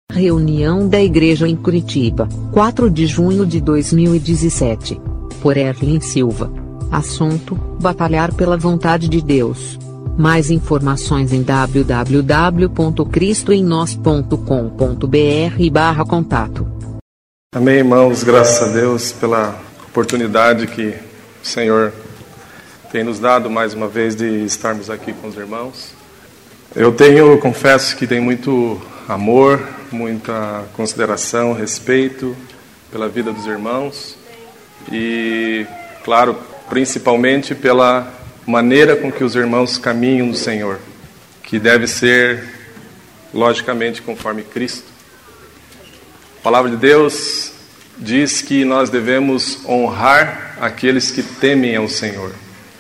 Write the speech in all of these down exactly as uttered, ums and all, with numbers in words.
Reunião da Igreja em Curitiba, quatro de junho de dois mil e dezessete. Por Erlin Silva. Assunto: batalhar pela vontade de Deus. Mais informações em w w w ponto cristo em nós ponto com ponto b r barra contato. Amém, irmãos, graças a Deus pela oportunidade que o Senhor tem nos dado mais uma vez de estarmos aqui com os irmãos. Eu tenho, confesso que tenho muito amor, muita consideração, respeito pela vida dos irmãos e, claro, principalmente pela maneira com que os irmãos caminham no Senhor, que deve ser, logicamente, conforme Cristo. A palavra de Deus diz que nós devemos honrar aqueles que temem ao Senhor.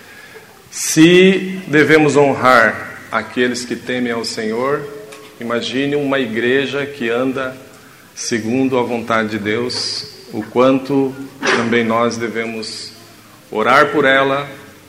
Se devemos honrar aqueles que temem ao Senhor, imagine uma igreja que anda segundo a vontade de Deus, o quanto também nós devemos orar por ela,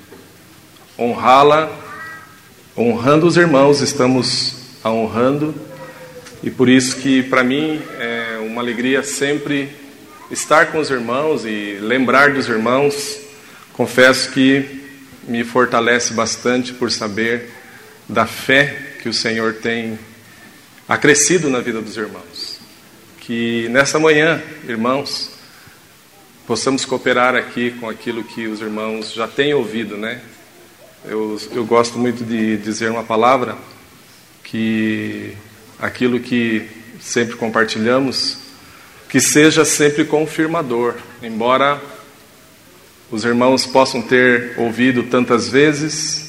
honrá-la, honrando os irmãos, estamos a honrando, e por isso que para mim é uma alegria sempre estar com os irmãos e lembrar dos irmãos. Confesso que me fortalece bastante por saber da fé que o Senhor tem acrescido na vida dos irmãos. Que nessa manhã, irmãos, possamos cooperar aqui com aquilo que os irmãos já têm ouvido, né? Eu, eu gosto muito de dizer uma palavra, que aquilo que sempre compartilhamos, que seja sempre confirmador, embora os irmãos possam ter ouvido tantas vezes,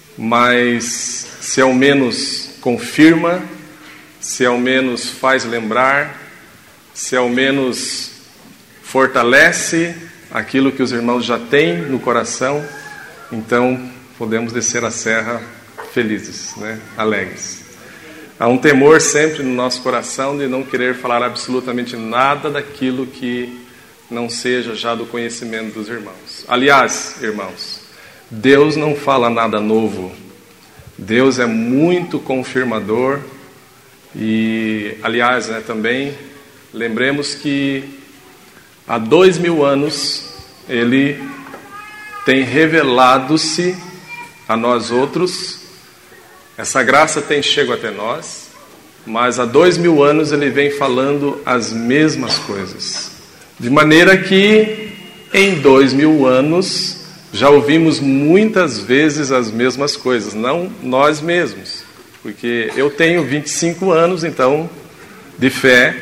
mas se ao menos confirma, se ao menos faz lembrar, se ao menos fortalece aquilo que os irmãos já têm no coração, então podemos descer a serra felizes, né? Alegres. Há um temor sempre no nosso coração de não querer falar absolutamente nada daquilo que não seja já do conhecimento dos irmãos. Aliás, irmãos, Deus não fala nada novo. Deus é muito confirmador. E, aliás, né, também lembremos que há dois mil anos Ele tem revelado-se a nós outros. Essa graça tem chegado até nós, mas há dois mil anos Ele vem falando as mesmas coisas. De maneira que em dois mil anos já ouvimos muitas vezes as mesmas coisas, não nós mesmos. Porque eu tenho vinte e cinco anos, então, de fé.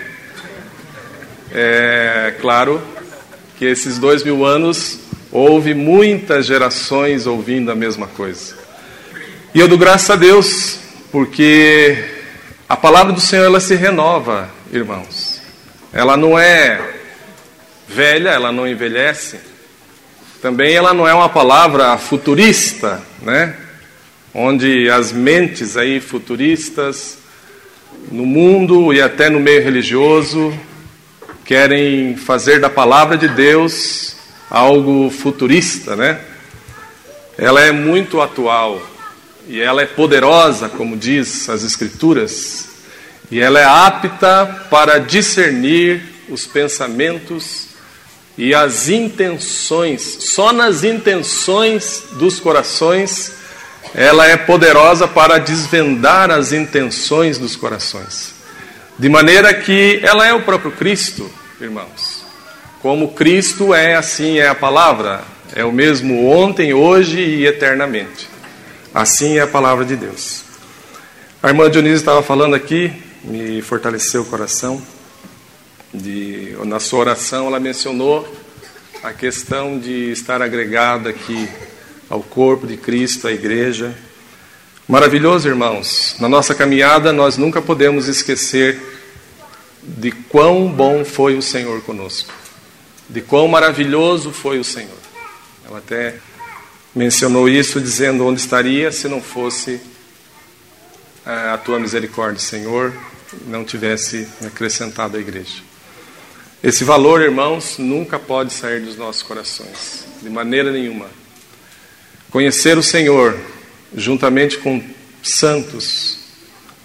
É claro que esses dois mil anos houve muitas gerações ouvindo a mesma coisa. E eu dou graças a Deus, porque a palavra do Senhor, ela se renova, irmãos. Ela não é velha, ela não envelhece. Também ela não é uma palavra futurista, né? Onde as mentes aí futuristas no mundo e até no meio religioso querem fazer da palavra de Deus algo futurista, né? Ela é muito atual e ela é poderosa, como diz as Escrituras, e ela é apta para discernir os pensamentos e as intenções. Só nas intenções dos corações ela é poderosa para desvendar as intenções dos corações. De maneira que ela é o próprio Cristo, irmãos. Como Cristo é, assim é a palavra. É o mesmo ontem, hoje e eternamente. Assim é a palavra de Deus. A irmã Dionísia estava falando aqui, me fortaleceu o coração. De, na sua oração ela mencionou a questão de estar agregada aqui ao corpo de Cristo, à igreja. Maravilhoso, irmãos. Na nossa caminhada, nós nunca podemos esquecer de quão bom foi o Senhor conosco. De quão maravilhoso foi o Senhor. Ela até mencionou isso, dizendo onde estaria se não fosse a tua misericórdia, Senhor, não tivesse acrescentado a igreja. Esse valor, irmãos, nunca pode sair dos nossos corações, de maneira nenhuma. Conhecer o Senhor, juntamente com santos,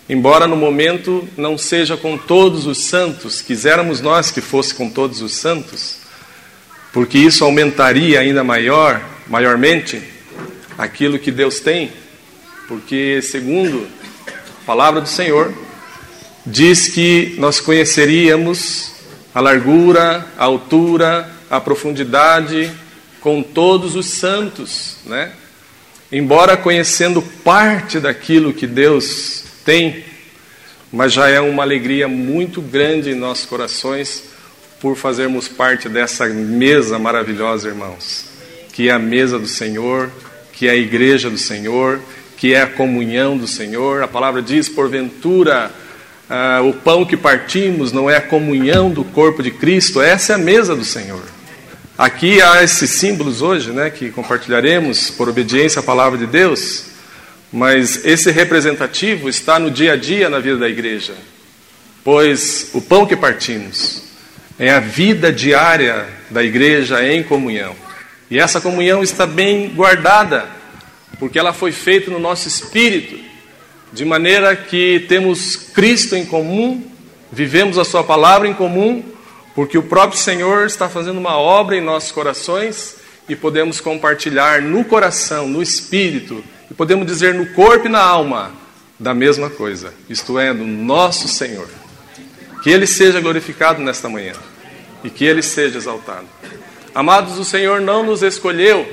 embora no momento não seja com todos os santos, quiséramos nós que fosse com todos os santos, porque isso aumentaria ainda maior, maiormente aquilo que Deus tem, porque segundo a palavra do Senhor, diz que nós conheceríamos a largura, a altura, a profundidade com todos os santos, né? Embora conhecendo parte daquilo que Deus tem, mas já é uma alegria muito grande em nossos corações por fazermos parte dessa mesa maravilhosa, irmãos, que é a mesa do Senhor, que é a igreja do Senhor, que é a comunhão do Senhor. A palavra diz, porventura, ah, o pão que partimos não é a comunhão do corpo de Cristo. Essa é a mesa do Senhor. Aqui há esses símbolos hoje, né, que compartilharemos por obediência à palavra de Deus, mas esse representativo está no dia a dia na vida da igreja, pois o pão que partimos é a vida diária da igreja em comunhão. E essa comunhão está bem guardada, porque ela foi feita no nosso espírito, de maneira que temos Cristo em comum, vivemos a sua palavra em comum, porque o próprio Senhor está fazendo uma obra em nossos corações e podemos compartilhar no coração, no espírito, e podemos dizer no corpo e na alma da mesma coisa, isto é, do nosso Senhor. Que Ele seja glorificado nesta manhã e que Ele seja exaltado. Amados, o Senhor não nos escolheu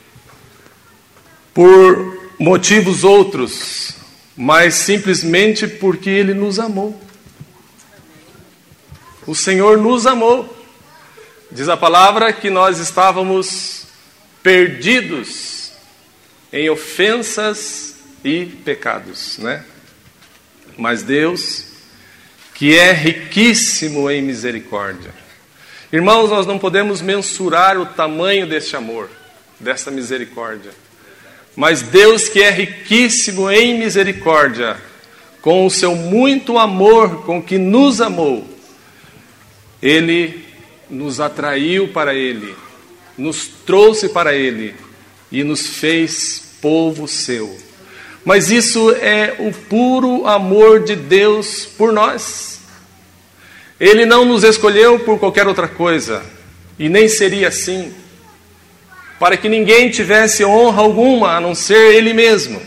por motivos outros, mas simplesmente porque Ele nos amou. O Senhor nos amou. Diz a palavra que nós estávamos perdidos em ofensas e pecados, né? Mas Deus, que é riquíssimo em misericórdia. Irmãos, nós não podemos mensurar o tamanho deste amor, desta misericórdia. Mas Deus, que é riquíssimo em misericórdia, com o seu muito amor com que nos amou, Ele nos atraiu para Ele, nos trouxe para Ele e nos fez povo seu. Mas isso é o puro amor de Deus por nós. Ele não nos escolheu por qualquer outra coisa, e nem seria assim, para que ninguém tivesse honra alguma a não ser Ele mesmo.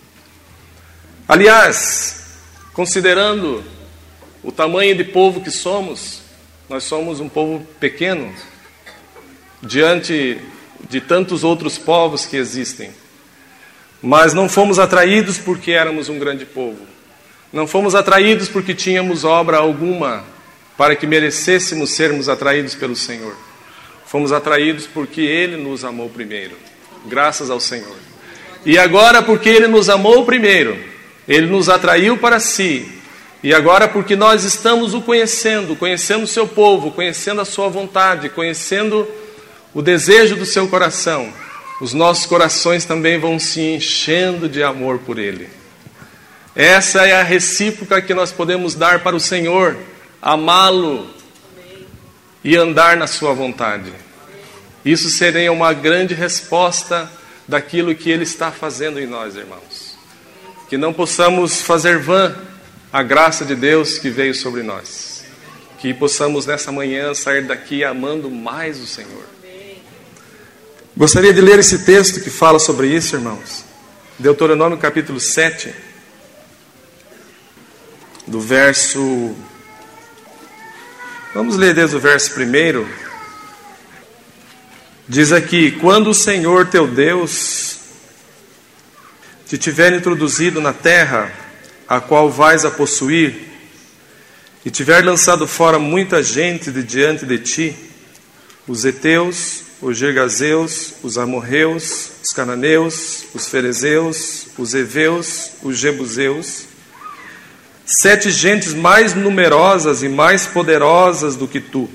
Aliás, considerando o tamanho de povo que somos, nós somos um povo pequeno diante de tantos outros povos que existem. Mas não fomos atraídos porque éramos um grande povo. Não fomos atraídos porque tínhamos obra alguma para que merecêssemos sermos atraídos pelo Senhor. Fomos atraídos porque Ele nos amou primeiro. Graças ao Senhor. E agora, porque Ele nos amou primeiro, Ele nos atraiu para si. E agora, porque nós estamos o conhecendo, conhecendo o seu povo, conhecendo a sua vontade, conhecendo o desejo do seu coração, os nossos corações também vão se enchendo de amor por Ele. Essa é a recíproca que nós podemos dar para o Senhor, amá-lo e andar na sua vontade. Isso seria uma grande resposta daquilo que Ele está fazendo em nós, irmãos. Que não possamos fazer vã a graça de Deus que veio sobre nós. Que possamos nessa manhã sair daqui amando mais o Senhor. Gostaria de ler esse texto que fala sobre isso, irmãos. Deuteronômio capítulo sete, do verso... Vamos ler desde o verso primeiro. Diz aqui: quando o Senhor teu Deus te tiver introduzido na terra, a qual vais a possuir, e tiver lançado fora muita gente de diante de ti, os heteus, os gergazeus, os amorreus, os cananeus, os ferezeus, os heveus, os jebuseus, sete gentes mais numerosas e mais poderosas do que tu,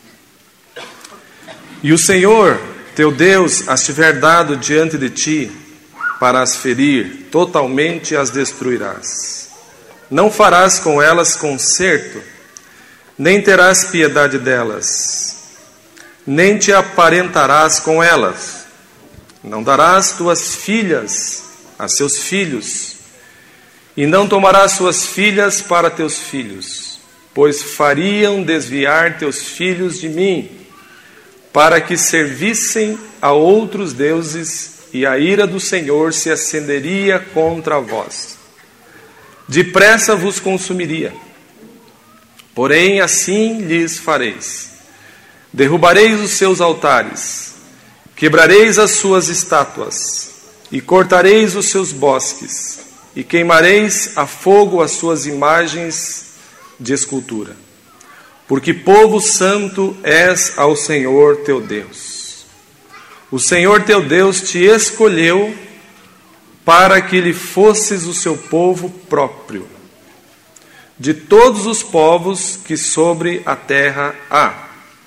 e o Senhor teu Deus as tiver dado diante de ti para as ferir, totalmente as destruirás. Não farás com elas concerto, nem terás piedade delas, nem te aparentarás com elas. Não darás tuas filhas a seus filhos, E não tomarás suas filhas para teus filhos, pois fariam desviar teus filhos de mim, para que servissem a outros deuses, e a ira do Senhor se acenderia contra vós. Depressa vos consumiria. Porém, assim lhes fareis. Derrubareis os seus altares, quebrareis as suas estátuas, e cortareis os seus bosques, e queimareis a fogo as suas imagens de escultura. Porque povo santo és ao Senhor teu Deus. O Senhor teu Deus te escolheu para que lhe fosses o seu povo próprio, de todos os povos que sobre a terra há.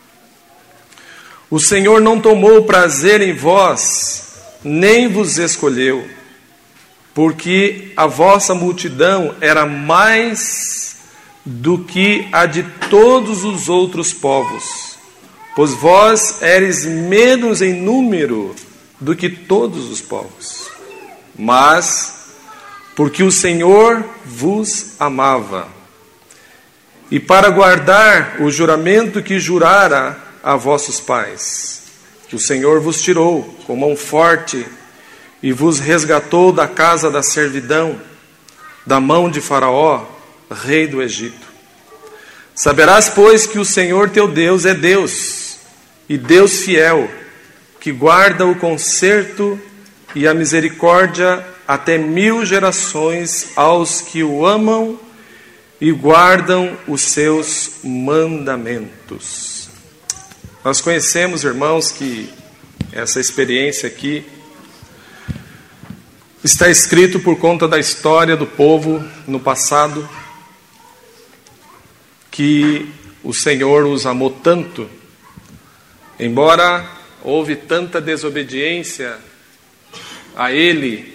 O Senhor não tomou prazer em vós, nem vos escolheu, porque a vossa multidão era mais do que a de todos os outros povos, pois vós eres menos em número do que todos os povos. Mas, porque o Senhor vos amava, e para guardar o juramento que jurara a vossos pais, que o Senhor vos tirou com mão forte e vos resgatou da casa da servidão, da mão de Faraó, rei do Egito. Saberás, pois, que o Senhor teu Deus é Deus, e Deus fiel, que guarda o conserto e a misericórdia até mil gerações aos que o amam e guardam os seus mandamentos. Nós conhecemos, irmãos, que essa experiência aqui está escrito por conta da história do povo no passado, que o Senhor os amou tanto, embora houve tanta desobediência a Ele,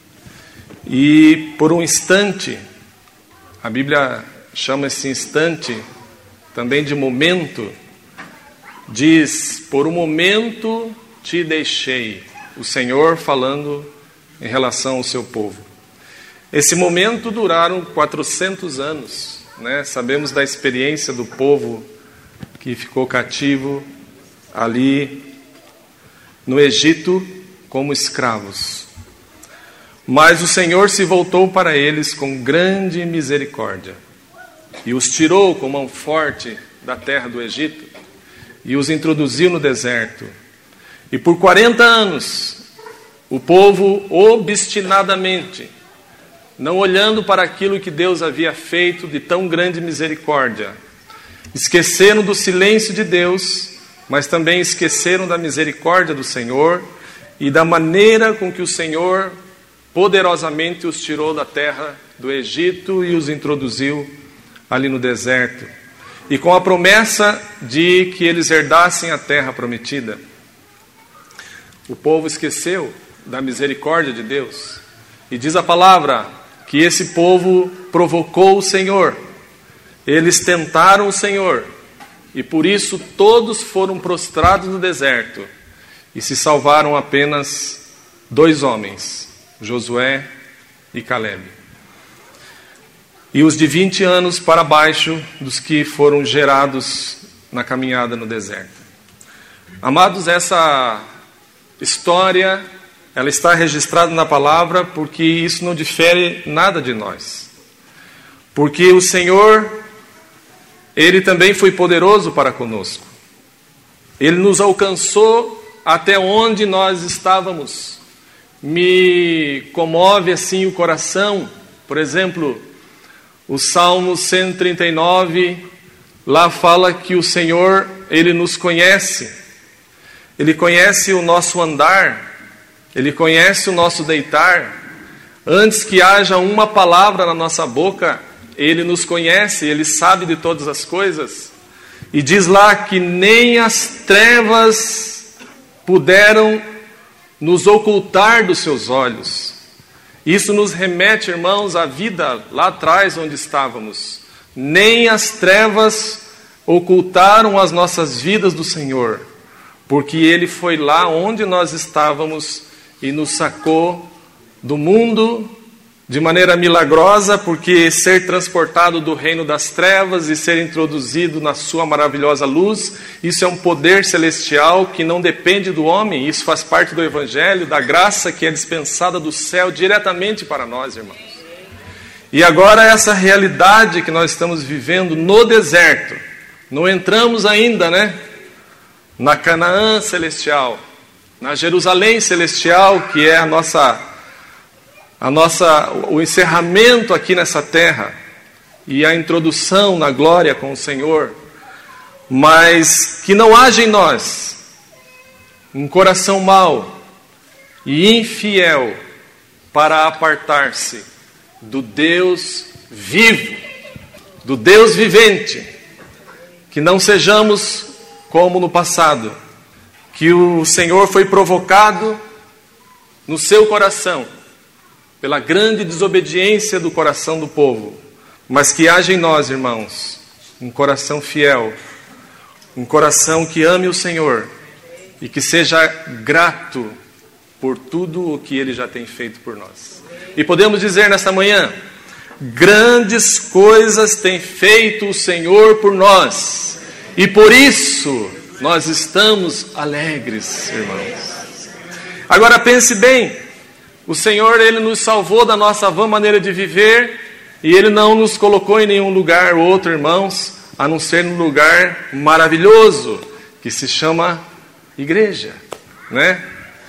e por um instante, a Bíblia chama esse instante também de momento, diz, por um momento te deixei, o Senhor falando em relação ao seu povo. Esse momento duraram quatrocentos anos, né? Sabemos da experiência do povo que ficou cativo ali no Egito como escravos. Mas o Senhor se voltou para eles com grande misericórdia e os tirou com mão forte da terra do Egito e os introduziu no deserto. E por quarenta anos, o povo obstinadamente, não olhando para aquilo que Deus havia feito de tão grande misericórdia, esqueceram do silêncio de Deus, mas também esqueceram da misericórdia do Senhor e da maneira com que o Senhor poderosamente os tirou da terra do Egito e os introduziu ali no deserto. E com a promessa de que eles herdassem a terra prometida. O povo esqueceu da misericórdia de Deus. E diz a palavra que esse povo provocou o Senhor. Eles tentaram o Senhor. E por isso todos foram prostrados no deserto. E se salvaram apenas dois homens, Josué e Calebe. E os de vinte anos para baixo dos que foram gerados na caminhada no deserto. Amados, essa história, ela está registrada na palavra porque isso não difere nada de nós. Porque o Senhor, Ele também foi poderoso para conosco. Ele nos alcançou até onde nós estávamos. Me comove assim o coração, por exemplo, o Salmo cento e trinta e nove, lá fala que o Senhor, Ele nos conhece. Ele conhece o nosso andar, Ele conhece o nosso deitar. Antes que haja uma palavra na nossa boca, Ele nos conhece, Ele sabe de todas as coisas. E diz lá que nem as trevas puderam nos ocultar dos seus olhos. Isso nos remete, irmãos, à vida lá atrás onde estávamos. Nem as trevas ocultaram as nossas vidas do Senhor, porque Ele foi lá onde nós estávamos e nos sacou do mundo de maneira milagrosa, porque ser transportado do reino das trevas e ser introduzido na sua maravilhosa luz, isso é um poder celestial que não depende do homem, isso faz parte do Evangelho, da graça que é dispensada do céu diretamente para nós, irmãos. E agora essa realidade que nós estamos vivendo no deserto, não entramos ainda, né, na Canaã celestial, na Jerusalém celestial, que é a nossa... A nossa, o encerramento aqui nessa terra e a introdução na glória com o Senhor, mas que não haja em nós um coração mau e infiel para apartar-se do Deus vivo, do Deus vivente, que não sejamos como no passado, que o Senhor foi provocado no seu coração pela grande desobediência do coração do povo, mas que haja em nós, irmãos, um coração fiel, um coração que ame o Senhor e que seja grato por tudo o que Ele já tem feito por nós. E podemos dizer nesta manhã, grandes coisas tem feito o Senhor por nós, e por isso nós estamos alegres, irmãos. Agora pense bem, o Senhor, Ele nos salvou da nossa vã maneira de viver, e Ele não nos colocou em nenhum lugar outro, irmãos, a não ser no lugar maravilhoso, que se chama igreja, né?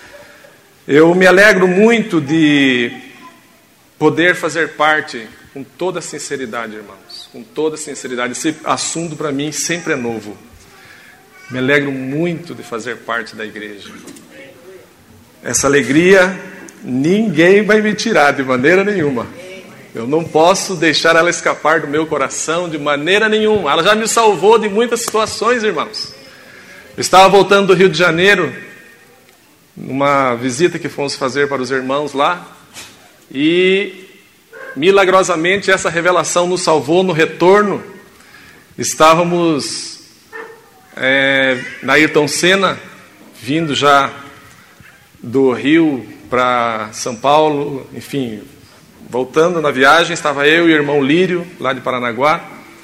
Eu me alegro muito de poder fazer parte, com toda sinceridade, irmãos, com toda sinceridade, esse assunto para mim sempre é novo. Me alegro muito de fazer parte da igreja. Essa alegria ninguém vai me tirar de maneira nenhuma. Eu não posso deixar ela escapar do meu coração de maneira nenhuma. Ela já me salvou de muitas situações, irmãos. Eu estava voltando do Rio de Janeiro, numa visita que fomos fazer para os irmãos lá, e milagrosamente essa revelação nos salvou no retorno. Estávamos é, na Ayrton Senna, vindo já do Rio para São Paulo, enfim, voltando na viagem, estava eu e o irmão Lírio, lá de Paranaguá,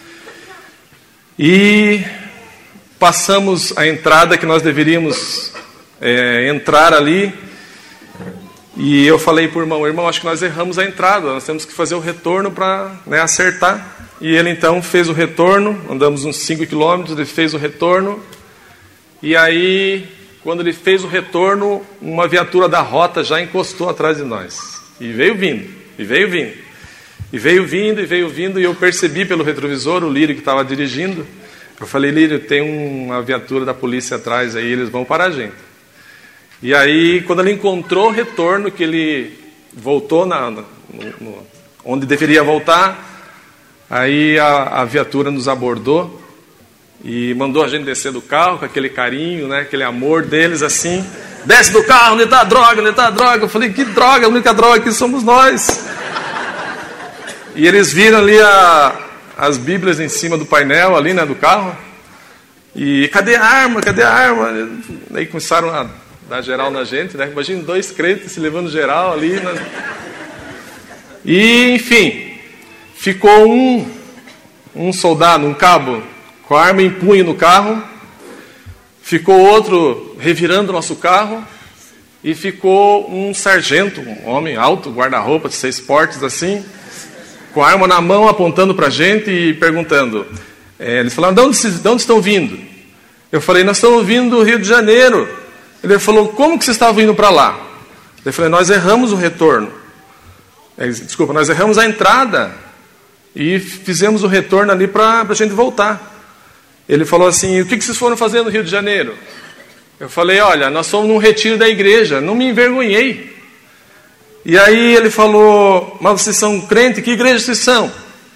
e passamos a entrada que nós deveríamos é, entrar ali, e eu falei para o irmão, irmão, acho que nós erramos a entrada, nós temos que fazer o retorno para, né, acertar. E ele então fez o retorno, andamos uns cinco quilômetros, ele fez o retorno, e aí, quando ele fez o retorno, uma viatura da rota já encostou atrás de nós, e veio vindo, e veio vindo, e veio vindo, e veio vindo, e eu percebi pelo retrovisor, o Lírio que estava dirigindo, eu falei, Lírio, tem uma viatura da polícia atrás aí, eles vão parar a gente. E aí, quando ele encontrou o retorno, que ele voltou na, no, no, onde deveria voltar, aí a, a viatura nos abordou e mandou a gente descer do carro com aquele carinho, né, aquele amor deles assim. Desce do carro, onde está a droga, onde está a droga? Eu falei, que droga, a única droga aqui somos nós. E eles viram ali a, as bíblias em cima do painel ali, né, do carro. E cadê a arma, cadê a arma? Aí começaram a dar geral na gente, né? Imagina dois crentes se levando geral ali, né? E enfim, ficou um, um soldado, um cabo, com a arma em punho no carro, ficou outro revirando o nosso carro, e ficou um sargento, um homem alto, guarda-roupa de seis portes assim, com a arma na mão apontando para a gente e perguntando. É, eles falaram, de onde, de onde estão vindo? Eu falei, nós estamos vindo do Rio de Janeiro. Ele falou, como que vocês estavam indo para lá? Eu falei, nós erramos o retorno. Ele disse, desculpa, nós erramos a entrada e fizemos o retorno ali para a gente voltar. Ele falou assim, o que, que vocês foram fazer no Rio de Janeiro? Eu falei, olha, nós fomos num retiro da igreja, não me envergonhei. E aí ele falou, mas vocês são crentes, que igreja vocês são?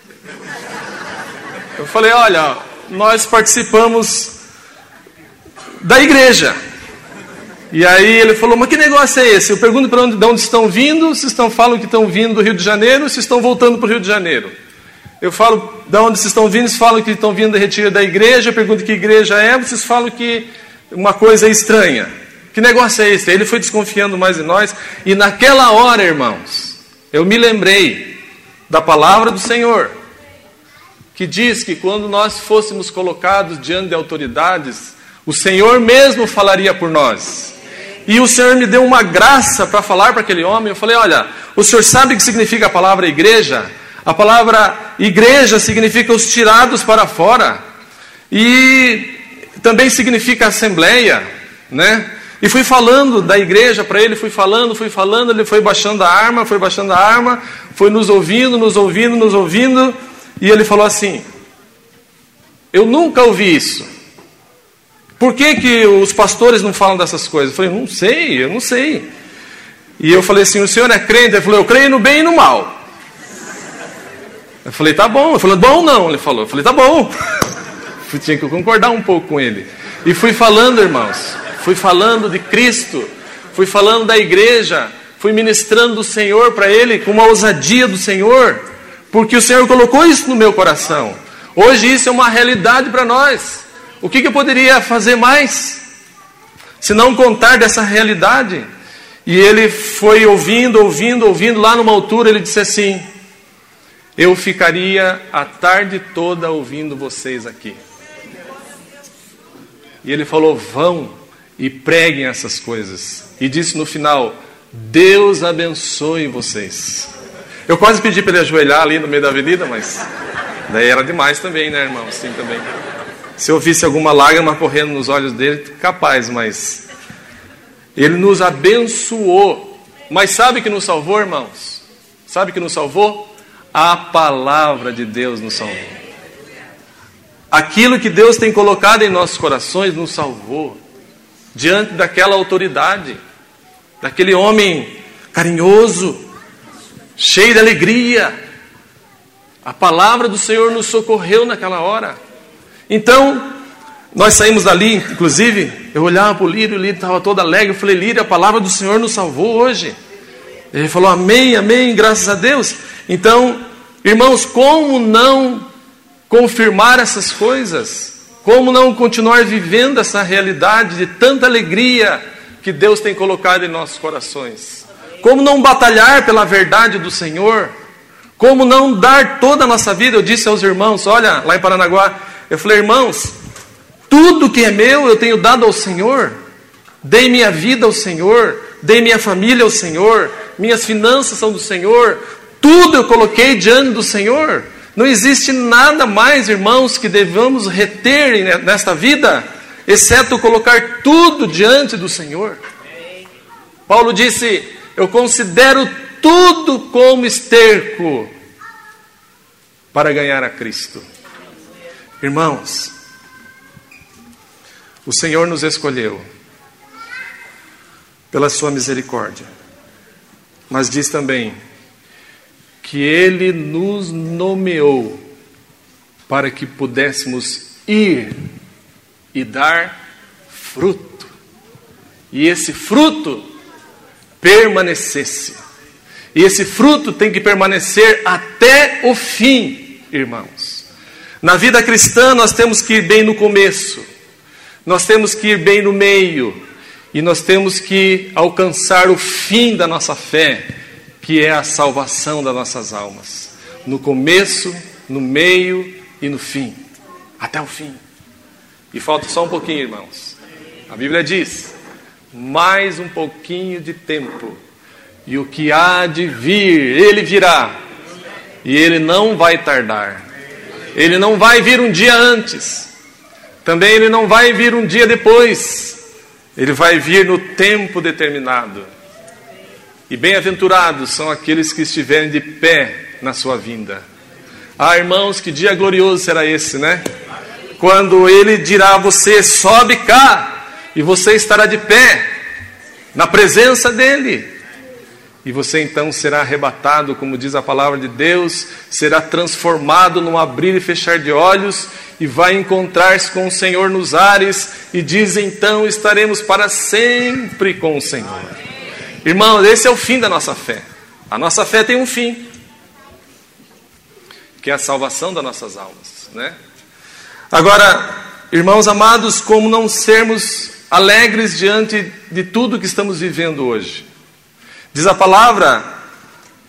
Eu falei, olha, nós participamos da igreja. E aí ele falou, mas que negócio é esse? Eu pergunto para onde, de onde estão vindo, se estão falam que estão vindo do Rio de Janeiro, se estão voltando para o Rio de Janeiro. Eu falo, de onde vocês estão vindo, vocês falam que estão vindo da retiro da igreja, eu pergunto que igreja é, vocês falam que uma coisa é estranha. Que negócio é esse? Aí ele foi desconfiando mais de nós, e naquela hora, irmãos, eu me lembrei da palavra do Senhor, que diz que quando nós fôssemos colocados diante de autoridades, o Senhor mesmo falaria por nós. E o Senhor me deu uma graça para falar para aquele homem. Eu falei, olha, o Senhor sabe o que significa a palavra igreja? A palavra igreja significa os tirados para fora. E também significa assembleia, né? E fui falando da igreja para ele, fui falando, fui falando, ele foi baixando a arma, foi baixando a arma, foi nos ouvindo, nos ouvindo, nos ouvindo, e ele falou assim, eu nunca ouvi isso. Por que que os pastores não falam dessas coisas? Eu falei, não sei, eu não sei. E eu falei assim, o senhor é crente? Ele falou, eu creio no bem e no mal. Eu falei, tá bom. Ele falou, bom não. Ele falou, eu falei, tá bom. Eu tinha que concordar um pouco com ele. E fui falando, irmãos, fui falando de Cristo, fui falando da igreja, fui ministrando o Senhor para ele com uma ousadia do Senhor, porque o Senhor colocou isso no meu coração. Hoje isso é uma realidade para nós. O que, que eu poderia fazer mais, se não contar dessa realidade? E ele foi ouvindo, ouvindo, ouvindo, lá numa altura ele disse assim, eu ficaria a tarde toda ouvindo vocês aqui. E ele falou, vão e preguem essas coisas. E disse no final, Deus abençoe vocês. Eu quase pedi para ele ajoelhar ali no meio da avenida, mas daí era demais também, né, irmão? Sim, também. Se eu visse alguma lágrima correndo nos olhos dele, capaz, mas ele nos abençoou. Mas sabe que nos salvou, irmãos? Sabe que nos salvou? A palavra de Deus nos salvou. Aquilo que Deus tem colocado em nossos corações nos salvou. Diante daquela autoridade, daquele homem carinhoso, cheio de alegria. A palavra do Senhor nos socorreu naquela hora. Então, nós saímos dali, inclusive, eu olhava para o Lírio, o Lírio estava todo alegre, eu falei, Lírio, a palavra do Senhor nos salvou hoje. Ele falou, amém, amém, graças a Deus. Então, irmãos, como não confirmar essas coisas? Como não continuar vivendo essa realidade de tanta alegria que Deus tem colocado em nossos corações? Como não batalhar pela verdade do Senhor? Como não dar toda a nossa vida? Eu disse aos irmãos, olha, lá em Paranaguá, eu falei, irmãos, tudo que é meu eu tenho dado ao Senhor. Dei minha vida ao Senhor, dei minha família ao Senhor, minhas finanças são do Senhor, tudo eu coloquei diante do Senhor. Não existe nada mais, irmãos, que devamos reter nesta vida, exceto colocar tudo diante do Senhor. Paulo disse, eu considero tudo como esterco para ganhar a Cristo. Irmãos, o Senhor nos escolheu pela sua misericórdia, mas diz também que Ele nos nomeou para que pudéssemos ir e dar fruto, e esse fruto permanecesse, e esse fruto tem que permanecer até o fim, irmãos. Na vida cristã nós temos que ir bem no começo, nós temos que ir bem no meio, e nós temos que alcançar o fim da nossa fé, que é a salvação das nossas almas. No começo, no meio e no fim. Até o fim. E falta só um pouquinho, irmãos. A Bíblia diz, mais um pouquinho de tempo, e o que há de vir, Ele virá, e Ele não vai tardar. Ele não vai vir um dia antes, também Ele não vai vir um dia depois, Ele vai vir no tempo determinado. E bem-aventurados são aqueles que estiverem de pé na sua vinda. Ah, irmãos, que dia glorioso será esse, né? Quando Ele dirá a você, sobe cá, e você estará de pé na presença dEle. E você então será arrebatado, como diz a palavra de Deus, será transformado num abrir e fechar de olhos, e vai encontrar-se com o Senhor nos ares, e diz então, estaremos para sempre com o Senhor. Irmãos, esse é o fim da nossa fé. A nossa fé tem um fim, que é a salvação das nossas almas, né? Agora, irmãos amados, como não sermos alegres diante de tudo que estamos vivendo hoje? Diz a palavra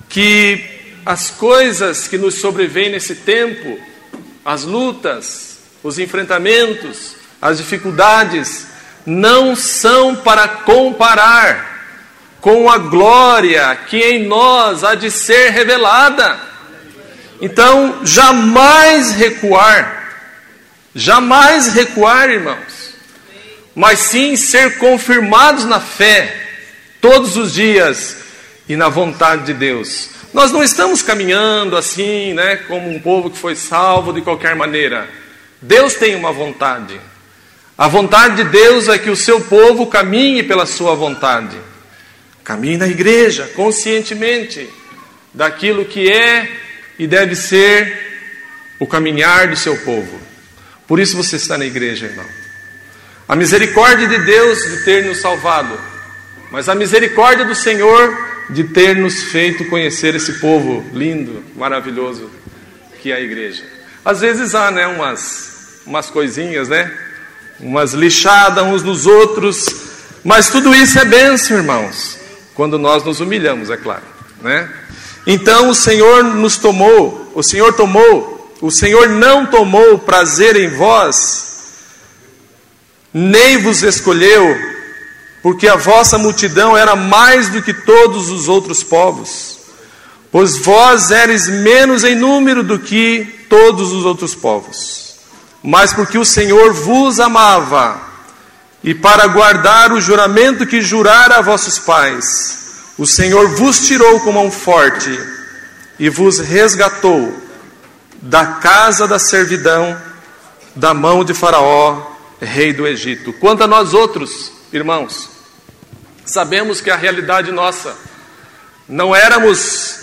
que as coisas que nos sobrevêm nesse tempo, as lutas, os enfrentamentos, as dificuldades, não são para comparar com a glória que em nós há de ser revelada. Então, jamais recuar, jamais recuar, irmãos, mas sim ser confirmados na fé, todos os dias, e na vontade de Deus. Nós não estamos caminhando assim, né, como um povo que foi salvo de qualquer maneira. Deus tem uma vontade. A vontade de Deus é que o seu povo caminhe pela sua vontade. Caminhe na igreja, conscientemente, daquilo que é e deve ser o caminhar do seu povo. Por isso você está na igreja, irmão. A misericórdia de Deus de ter nos salvado, mas a misericórdia do Senhor de ter nos feito conhecer esse povo lindo, maravilhoso, que é a igreja. Às vezes há, né, umas, umas coisinhas, né, umas lixadas uns nos outros, mas tudo isso é bênção, irmãos, quando nós nos humilhamos, é claro, né? Então o Senhor nos tomou, o Senhor tomou, o Senhor não tomou prazer em vós, nem vos escolheu, porque a vossa multidão era mais do que todos os outros povos, pois vós eres menos em número do que todos os outros povos, mas porque o Senhor vos amava, e para guardar o juramento que jurara a vossos pais, o Senhor vos tirou com mão forte, e vos resgatou da casa da servidão, da mão de Faraó, rei do Egito. Quanto a nós outros, irmãos, sabemos que a realidade nossa, não éramos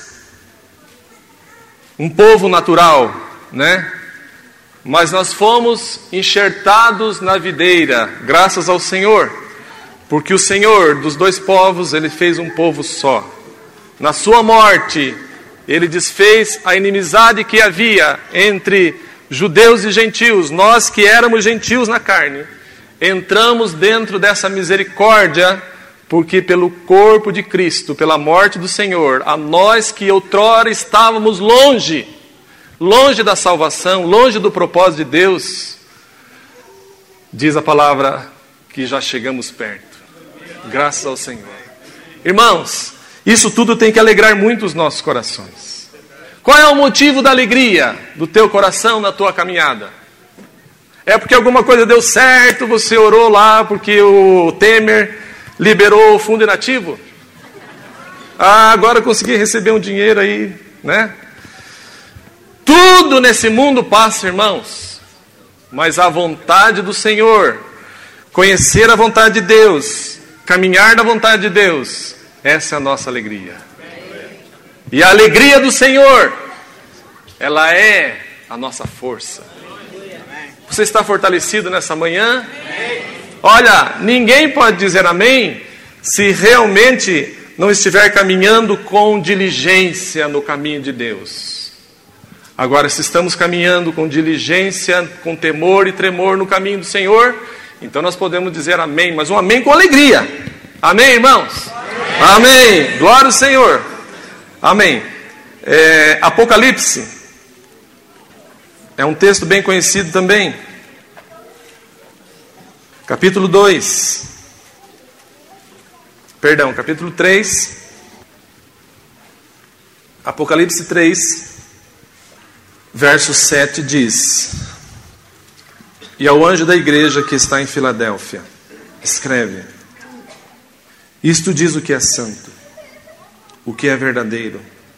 um povo natural, né? Mas nós fomos enxertados na videira, graças ao Senhor, porque o Senhor dos dois povos, Ele fez um povo só. Na sua morte, Ele desfez a inimizade que havia entre judeus e gentios. Nós que éramos gentios na carne, entramos dentro dessa misericórdia, porque pelo corpo de Cristo, pela morte do Senhor, a nós que outrora estávamos longe, longe da salvação, longe do propósito de Deus, diz a palavra que já chegamos perto, graças ao Senhor. Irmãos, isso tudo tem que alegrar muito os nossos corações. Qual é o motivo da alegria do teu coração na tua caminhada? É porque alguma coisa deu certo, você orou lá porque o Temer liberou o fundo inativo? Ah, agora eu consegui receber um dinheiro aí, né? Tudo nesse mundo passa, irmãos, mas a vontade do Senhor, conhecer a vontade de Deus, caminhar na vontade de Deus, essa é a nossa alegria. E a alegria do Senhor, ela é a nossa força. Você está fortalecido nessa manhã? Olha, ninguém pode dizer amém se realmente não estiver caminhando com diligência no caminho de Deus. Agora, se estamos caminhando com diligência, com temor e tremor no caminho do Senhor, então nós podemos dizer amém, mas um amém com alegria. Amém, irmãos? Amém. Amém. Glória ao Senhor. Amém. É, Apocalipse é um texto bem conhecido também. Capítulo dois. Perdão, capítulo três. Apocalipse três, verso sete diz: E ao anjo da igreja que está em Filadélfia, escreve: Isto diz o que é santo, o que é verdadeiro,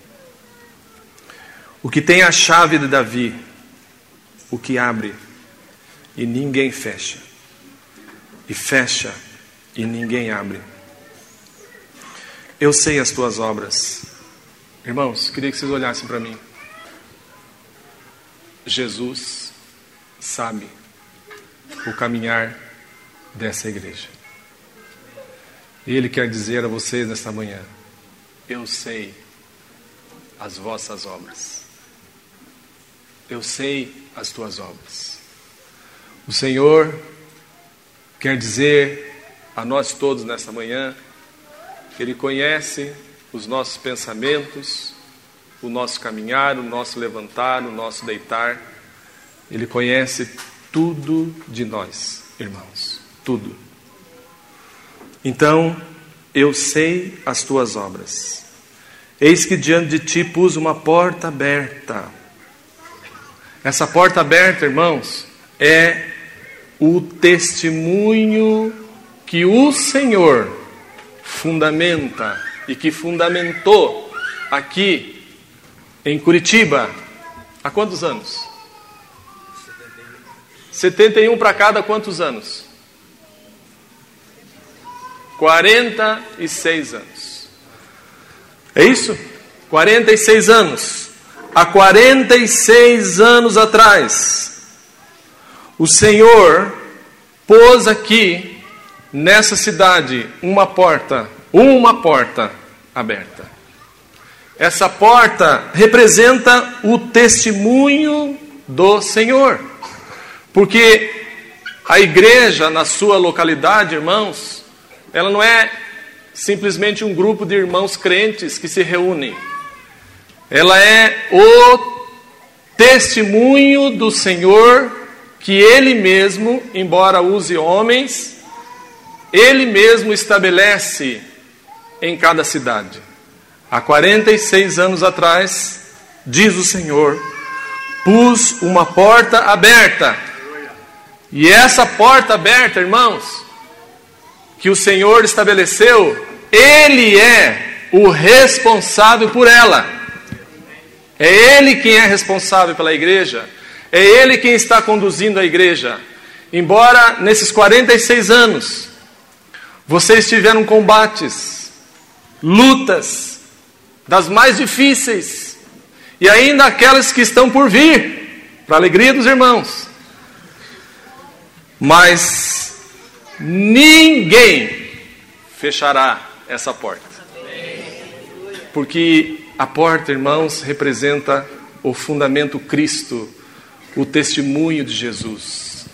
o que tem a chave de Davi, o que abre e ninguém fecha, e fecha e ninguém abre. Eu sei as tuas obras. Irmãos, queria que vocês olhassem para mim. Jesus sabe o caminhar dessa igreja. E Ele quer dizer a vocês nesta manhã: eu sei as vossas obras. Eu sei as tuas obras. O Senhor quer dizer a nós todos nesta manhã que Ele conhece os nossos pensamentos, o nosso caminhar, o nosso levantar, o nosso deitar. Ele conhece tudo de nós, irmãos, tudo. Então, eu sei as tuas obras. Eis que diante de ti pus uma porta aberta. Essa porta aberta, irmãos, é o testemunho que o Senhor fundamenta e que fundamentou aqui em Curitiba. Há quantos anos? setenta e um para cada quantos anos? quarenta e seis anos. É isso? quarenta e seis anos. Há quarenta e seis anos atrás, o Senhor pôs aqui, nessa cidade, uma porta, uma porta aberta. Essa porta representa o testemunho do Senhor. Porque a igreja, na sua localidade, irmãos, ela não é simplesmente um grupo de irmãos crentes que se reúnem. Ela é o testemunho do Senhor que Ele mesmo, embora use homens, Ele mesmo estabelece em cada cidade. Há quarenta e seis anos atrás, diz o Senhor, pus uma porta aberta. E essa porta aberta, irmãos, que o Senhor estabeleceu, Ele é o responsável por ela. É Ele quem é responsável pela igreja. É Ele quem está conduzindo a igreja. Embora nesses quarenta e seis anos vocês tiveram combates, lutas, das mais difíceis, e ainda aquelas que estão por vir, para a alegria dos irmãos. Mas ninguém fechará essa porta. Porque a porta, irmãos, representa o fundamento Cristo, o testemunho de Jesus.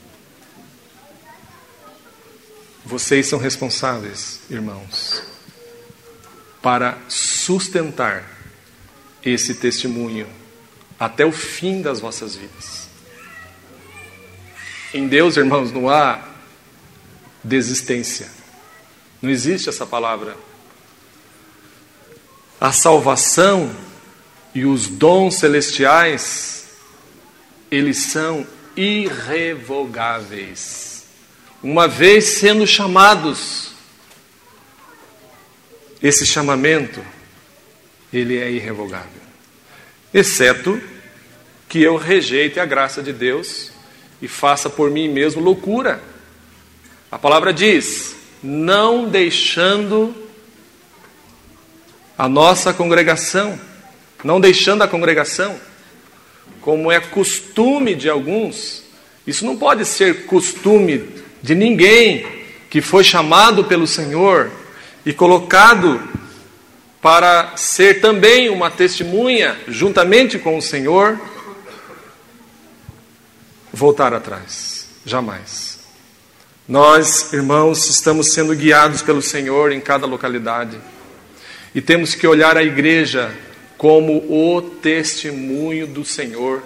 Vocês são responsáveis, irmãos, para sustentar esse testemunho até o fim das vossas vidas. Em Deus, irmãos, não há desistência. Não existe essa palavra. A salvação e os dons celestiais, eles são irrevogáveis. Uma vez sendo chamados, esse chamamento, ele é irrevogável. Exceto que eu rejeite a graça de Deus e faça por mim mesmo loucura. A palavra diz, não deixando a nossa congregação, não deixando a congregação, como é costume de alguns. Isso não pode ser costume de ninguém que foi chamado pelo Senhor e colocado para ser também uma testemunha, juntamente com o Senhor, voltar atrás. Jamais. Nós, irmãos, estamos sendo guiados pelo Senhor em cada localidade. E temos que olhar a igreja como o testemunho do Senhor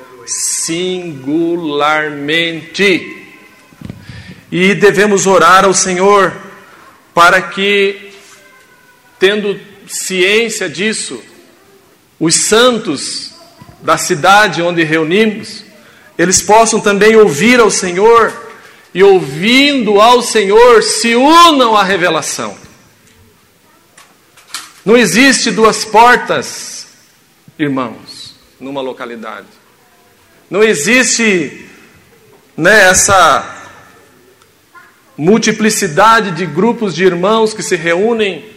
singularmente. E devemos orar ao Senhor para que, tendo ciência disso, os santos da cidade onde reunimos, eles possam também ouvir ao Senhor e, ouvindo ao Senhor, se unam à revelação. Não existe duas portas, irmãos, numa localidade. Não existe, né, essa multiplicidade de grupos de irmãos que se reúnem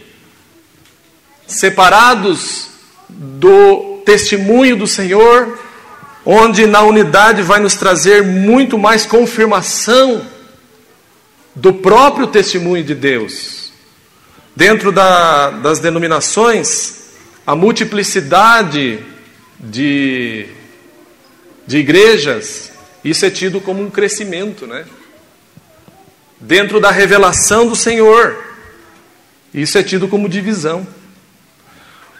separados do testemunho do Senhor, onde na unidade vai nos trazer muito mais confirmação do próprio testemunho de Deus. Dentro da, das denominações, a multiplicidade de, de igrejas, isso é tido como um crescimento, né? Dentro da revelação do Senhor, isso é tido como divisão.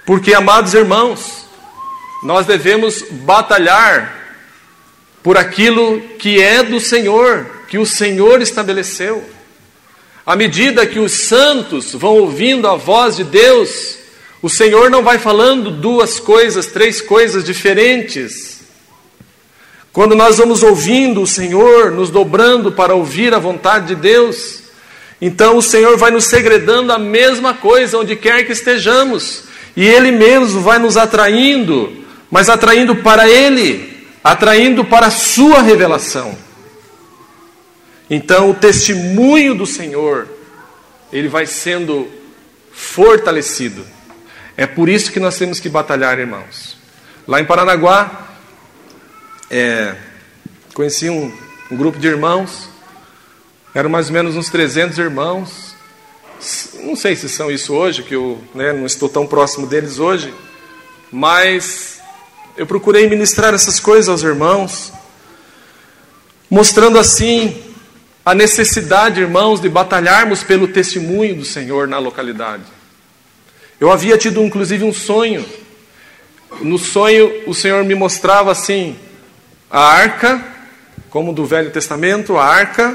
Porque, amados irmãos, nós devemos batalhar por aquilo que é do Senhor, que o Senhor estabeleceu. À medida que os santos vão ouvindo a voz de Deus, o Senhor não vai falando duas coisas, três coisas diferentes. Quando nós vamos ouvindo o Senhor, nos dobrando para ouvir a vontade de Deus, então o Senhor vai nos segredando a mesma coisa onde quer que estejamos. E Ele mesmo vai nos atraindo, mas atraindo para Ele, atraindo para a sua revelação. Então o testemunho do Senhor, ele vai sendo fortalecido. É por isso que nós temos que batalhar, irmãos. Lá em Paranaguá, é, conheci um, um grupo de irmãos, eram mais ou menos uns trezentos irmãos. Não sei se são isso hoje, que eu né, não estou tão próximo deles hoje, mas eu procurei ministrar essas coisas aos irmãos, mostrando assim a necessidade, irmãos, de batalharmos pelo testemunho do Senhor na localidade. Eu havia tido inclusive um sonho. No sonho o Senhor me mostrava assim, a arca, como do Velho Testamento, a arca,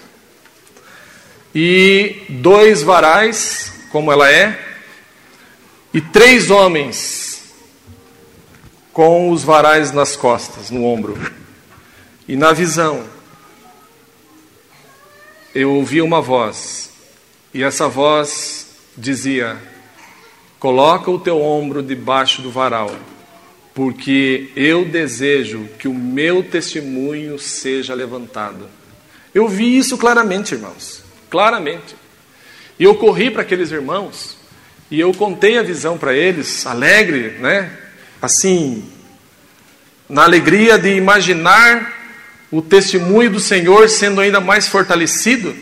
e dois varais, como ela é, e três homens com os varais nas costas, no ombro. E na visão, eu ouvi uma voz, e essa voz dizia: coloca o teu ombro debaixo do varal, porque eu desejo que o meu testemunho seja levantado. Eu vi isso claramente, irmãos, claramente. E eu corri para aqueles irmãos, e eu contei a visão para eles, alegre, né? Assim, na alegria de imaginar o testemunho do Senhor sendo ainda mais fortalecido.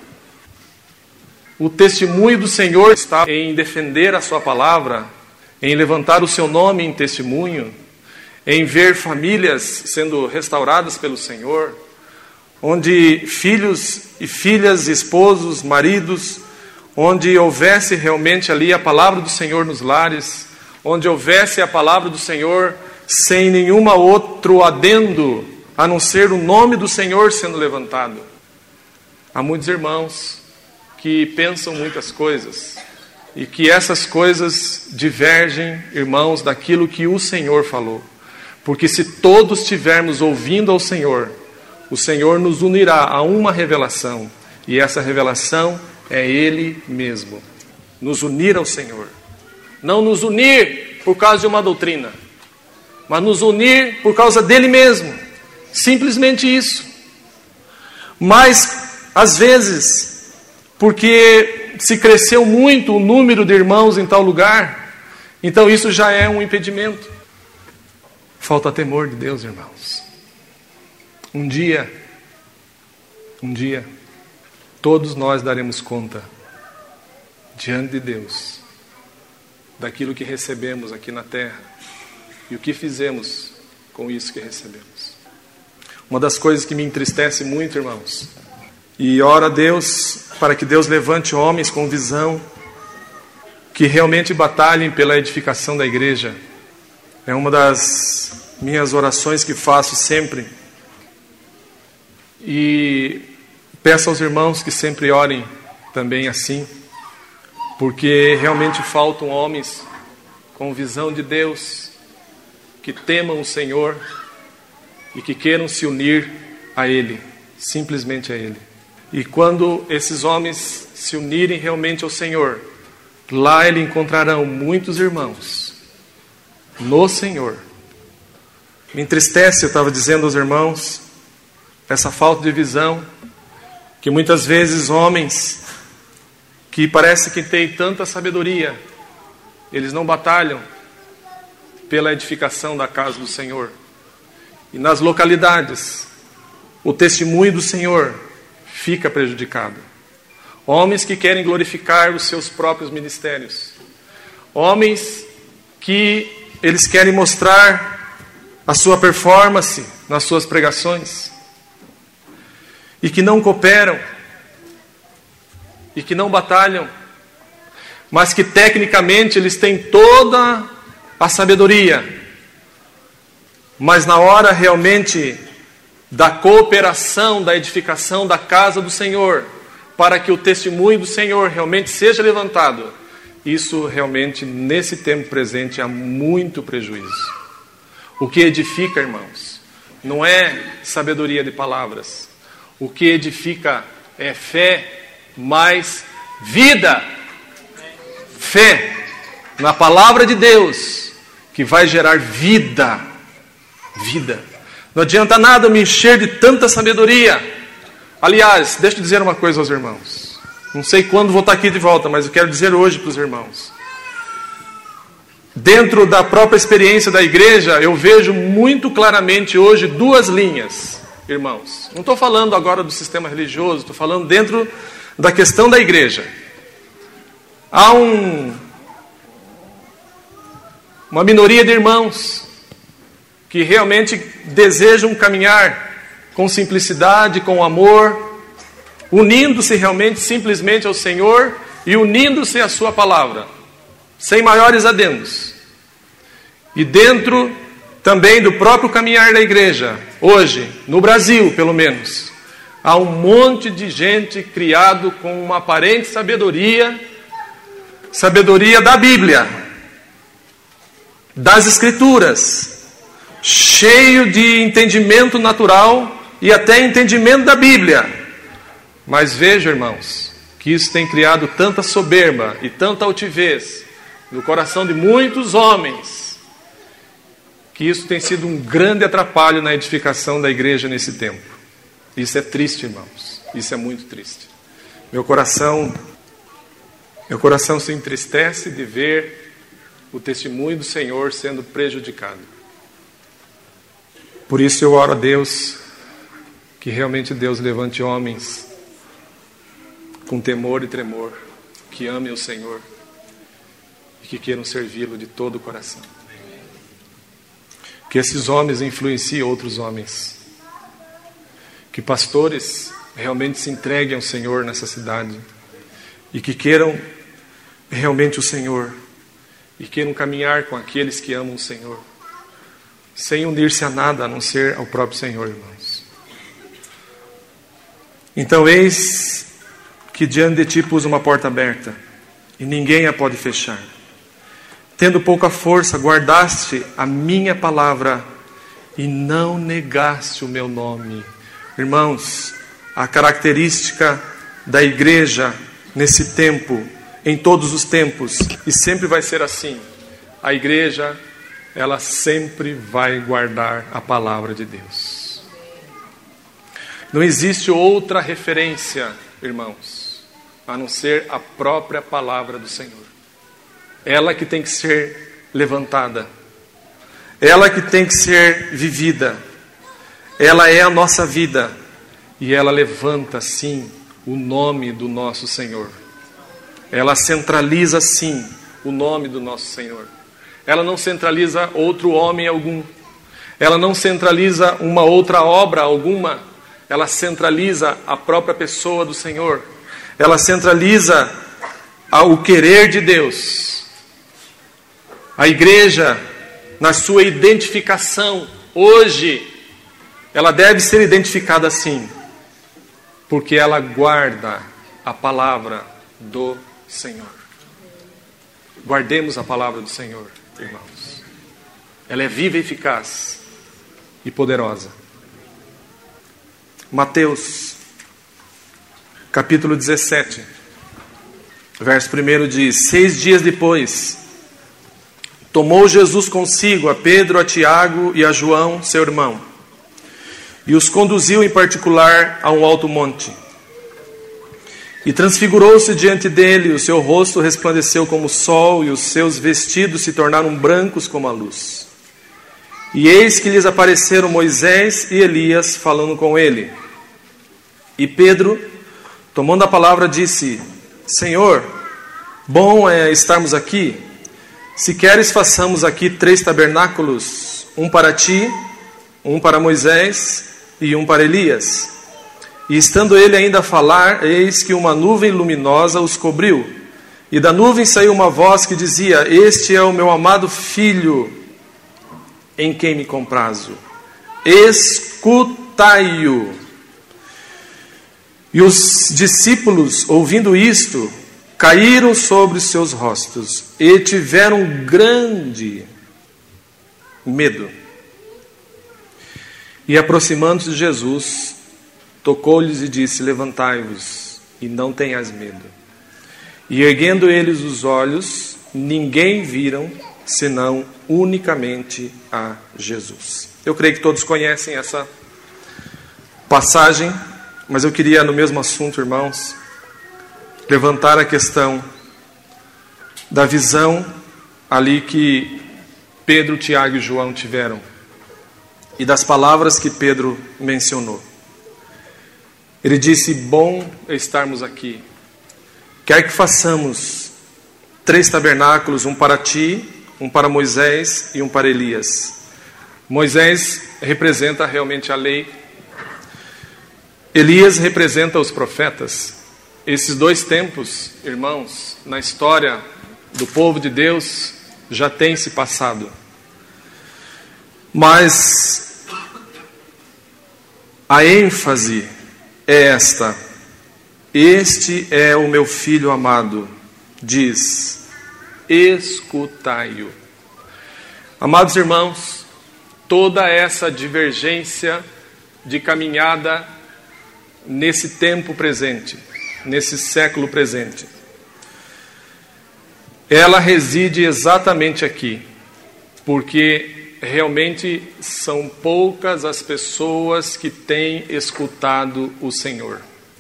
O testemunho do Senhor está em defender a sua palavra, em levantar o seu nome em testemunho, em ver famílias sendo restauradas pelo Senhor, onde filhos e filhas, esposos, maridos, onde houvesse realmente ali a palavra do Senhor nos lares, onde houvesse a palavra do Senhor sem nenhuma outro adendo, a não ser o nome do Senhor sendo levantado. Há muitos irmãos que pensam muitas coisas, e que essas coisas divergem, irmãos, daquilo que o Senhor falou. Porque se todos estivermos ouvindo ao Senhor, o Senhor nos unirá a uma revelação, e essa revelação é Ele mesmo. Nos unir ao Senhor. Não nos unir por causa de uma doutrina, mas nos unir por causa dEle mesmo. Simplesmente isso. Mas, às vezes, porque se cresceu muito o número de irmãos em tal lugar, então isso já é um impedimento. Falta temor de Deus, irmãos. Um dia, um dia, todos nós daremos conta diante de Deus daquilo que recebemos aqui na terra e o que fizemos com isso que recebemos. Uma das coisas que me entristece muito, irmãos, e oro a Deus para que Deus levante homens com visão, que realmente batalhem pela edificação da igreja. É uma das minhas orações que faço sempre. E peço aos irmãos que sempre orem também assim, porque realmente faltam homens com visão de Deus, que temam o Senhor e que queiram se unir a Ele, simplesmente a Ele. E quando esses homens se unirem realmente ao Senhor, lá eles encontrarão muitos irmãos no Senhor. Me entristece, eu estava dizendo aos irmãos, essa falta de visão, que muitas vezes homens que parece que têm tanta sabedoria, eles não batalham pela edificação da casa do Senhor. E nas localidades, o testemunho do Senhor fica prejudicado. Homens que querem glorificar os seus próprios ministérios. Homens que eles querem mostrar a sua performance nas suas pregações. E que não cooperam. E que não batalham. mas que tecnicamente eles têm toda a sabedoria. Mas na hora realmente da cooperação, da edificação da casa do Senhor, para que o testemunho do Senhor realmente seja levantado, isso realmente nesse tempo presente há muito prejuízo. O que edifica, irmãos, não é sabedoria de palavras. O que edifica é fé mais vida. Fé na palavra de Deus, que vai gerar vida. Vida. Não adianta nada me encher de tanta sabedoria. Aliás, deixa eu dizer uma coisa aos irmãos. Não sei quando vou estar aqui de volta, mas eu quero dizer hoje para os irmãos. Dentro da própria experiência da igreja, eu vejo muito claramente hoje duas linhas, irmãos. Não estou falando agora do sistema religioso, estou falando dentro da questão da igreja. Há um, uma minoria de irmãos que realmente desejam caminhar com simplicidade, com amor, unindo-se realmente, simplesmente ao Senhor e unindo-se à sua palavra, sem maiores adendos. E dentro também do próprio caminhar da igreja, hoje, no Brasil pelo menos, há um monte de gente criado com uma aparente sabedoria, sabedoria da Bíblia, das Escrituras, cheio de entendimento natural e até entendimento da Bíblia. Mas veja, irmãos, que isso tem criado tanta soberba e tanta altivez no coração de muitos homens, que isso tem sido um grande atrapalho na edificação da igreja nesse tempo. Isso é triste, irmãos. Isso é muito triste. Meu coração, meu coração se entristece de ver o testemunho do Senhor sendo prejudicado. Por isso eu oro a Deus, que realmente Deus levante homens com temor e tremor, que amem o Senhor e que queiram servi-lo de todo o coração. Que esses homens influenciem outros homens. Que pastores realmente se entreguem ao Senhor nessa cidade e que queiram realmente o Senhor e queiram caminhar com aqueles que amam o Senhor, sem unir-se a nada a não ser ao próprio Senhor, irmãos. Então eis que diante de ti pus uma porta aberta e ninguém a pode fechar. Tendo pouca força, guardaste a minha palavra e não negaste o meu nome. Irmãos, a característica da igreja nesse tempo, em todos os tempos, e sempre vai ser assim, a igreja, ela sempre vai guardar a palavra de Deus. Não existe outra referência, irmãos, a não ser a própria palavra do Senhor. Ela que tem que ser levantada. Ela que tem que ser vivida. Ela é a nossa vida. E ela levanta, sim, o nome do nosso Senhor. Ela centraliza, sim, o nome do nosso Senhor. Ela não centraliza outro homem algum. Ela não centraliza uma outra obra alguma. Ela centraliza a própria pessoa do Senhor. Ela centraliza o querer de Deus. A igreja, na sua identificação, hoje, ela deve ser identificada assim, porque ela guarda a palavra do Senhor. Guardemos a palavra do Senhor, irmãos. Ela é viva e eficaz e poderosa. Mateus, capítulo dezessete, verso primeiro diz: Seis dias depois, tomou Jesus consigo a Pedro, a Tiago e a João, seu irmão, e os conduziu em particular a um alto monte. E transfigurou-se diante dele, o seu rosto resplandeceu como o sol, e os seus vestidos se tornaram brancos como a luz. E eis que lhes apareceram Moisés e Elias falando com ele. E Pedro, tomando a palavra, disse: Senhor, bom é estarmos aqui. Se queres, façamos aqui três tabernáculos, um para ti, um para Moisés e um para Elias. E estando ele ainda a falar, eis que uma nuvem luminosa os cobriu, E da nuvem saiu uma voz que dizia: Este é o meu amado Filho, em quem me comprazo. Escutai-o. E os discípulos, ouvindo isto, caíram sobre os seus rostos e tiveram grande medo. E aproximando-se de Jesus, tocou-lhes e disse: Levantai-vos e não tenhais medo. E erguendo eles os olhos, ninguém viram, senão unicamente a Jesus. Eu creio que todos conhecem essa passagem, mas eu queria, no mesmo assunto, irmãos, levantar a questão da visão ali que Pedro, Tiago e João tiveram e das palavras que Pedro mencionou. Ele disse: bom estarmos aqui. Quer que façamos três tabernáculos, um para ti, um para Moisés e um para Elias. Moisés representa realmente a lei. Elias representa os profetas. Esses dois tempos, irmãos, na história do povo de Deus, já têm se passado. Mas a ênfase é esta: este é o meu filho amado, diz, escutai-o. Amados irmãos, toda essa divergência de caminhada nesse tempo presente, nesse século presente, ela reside exatamente aqui, porque realmente são poucas as pessoas que têm escutado o Senhor.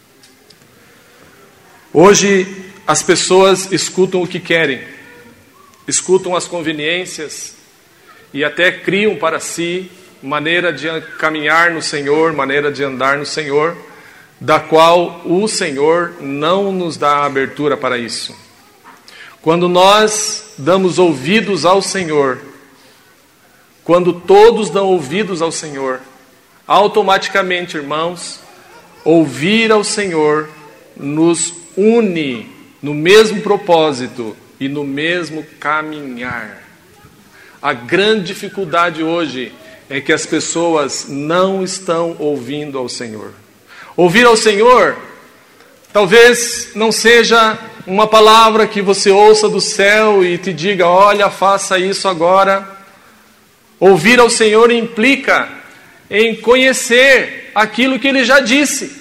Hoje as pessoas escutam o que querem, escutam as conveniências e até criam para si maneira de caminhar no Senhor, maneira de andar no Senhor, da qual o Senhor não nos dá abertura para isso. Quando nós damos ouvidos ao Senhor, quando todos dão ouvidos ao Senhor, automaticamente, irmãos, ouvir ao Senhor nos une no mesmo propósito e no mesmo caminhar. A grande dificuldade hoje é que as pessoas não estão ouvindo ao Senhor. Ouvir ao Senhor talvez não seja uma palavra que você ouça do céu e te diga: olha, faça isso agora. Ouvir ao Senhor implica em conhecer aquilo que Ele já disse.